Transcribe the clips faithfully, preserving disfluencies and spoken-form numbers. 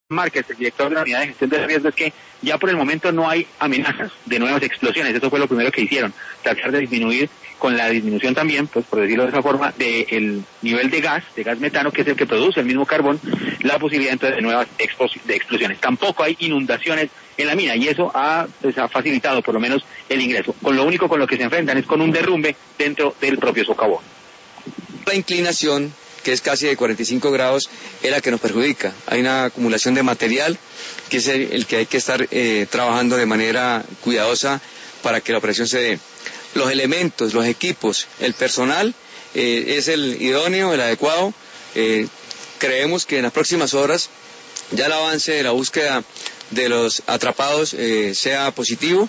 Márquez, el director de la Unidad de Gestión de Riesgo, es que ya por el momento no hay amenazas de nuevas explosiones. Eso fue lo primero que hicieron, tratar de disminuir, con la disminución también, pues por decirlo de esa forma, del nivel de gas, de gas metano, que es el que produce el mismo carbón, la posibilidad entonces de nuevas de explosiones. Tampoco hay inundaciones en la mina y eso ha, pues, ha facilitado por lo menos el ingreso. Con lo único con lo que se enfrentan es con un derrumbe dentro del propio socavón. La inclinación, que es casi de cuarenta y cinco grados, es la que nos perjudica. Hay una acumulación de material que es el, el que hay que estar eh, trabajando de manera cuidadosa para que la operación se dé. Los elementos, los equipos, el personal eh, es el idóneo, el adecuado. Eh, creemos que en las próximas horas ya el avance de la búsqueda de los atrapados eh, sea positivo.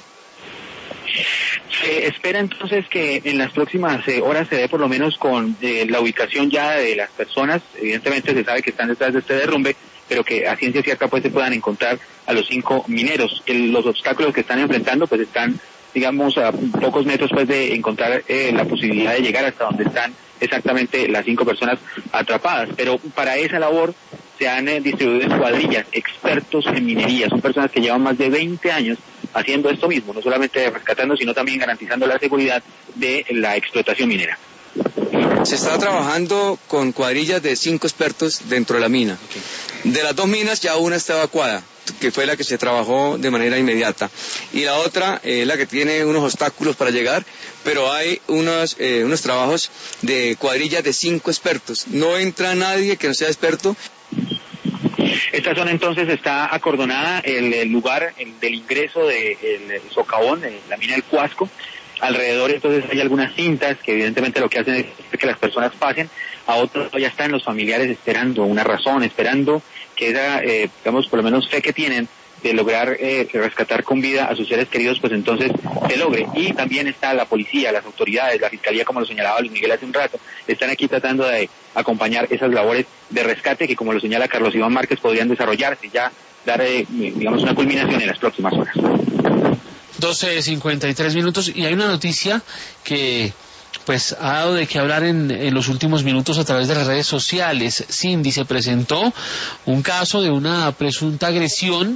Se espera entonces que en las próximas eh, horas se dé por lo menos con eh, la ubicación ya de las personas. Evidentemente se sabe que están detrás de este derrumbe, pero que a ciencia cierta pues se puedan encontrar a los cinco mineros. El, los obstáculos que están enfrentando pues están, digamos, a pocos metros pues de encontrar eh, la posibilidad de llegar hasta donde están exactamente las cinco personas atrapadas. Pero para esa labor se han eh, distribuido en cuadrillas expertos en minería. Son personas que llevan más de veinte años haciendo esto mismo, no solamente rescatando, sino también garantizando la seguridad de la explotación minera. Se está trabajando con cuadrillas de cinco expertos dentro de la mina. Okay. De las dos minas ya una está evacuada, que fue la que se trabajó de manera inmediata, y la otra es eh, la que tiene unos obstáculos para llegar, pero hay unos, eh, unos trabajos de cuadrillas de cinco expertos. No entra nadie que no sea experto. Esta zona entonces está acordonada, el, el lugar el, del ingreso del de, socavón, de la mina del Cuasco. Alrededor entonces hay algunas cintas que evidentemente lo que hacen es que las personas pasen. A otros ya están los familiares esperando una razón, esperando que esa, eh, digamos, por lo menos fe que tienen de lograr eh, rescatar con vida a sus seres queridos, pues entonces se logre. Y también está la policía, las autoridades, la fiscalía, como lo señalaba Luis Miguel hace un rato, están aquí tratando de acompañar esas labores de rescate que, como lo señala Carlos Iván Márquez, podrían desarrollarse y ya dar, eh, digamos, una culminación en las próximas horas. doce cincuenta y tres minutos, y hay una noticia que pues ha dado de qué hablar en, en los últimos minutos a través de las redes sociales. Cindy, se presentó un caso de una presunta agresión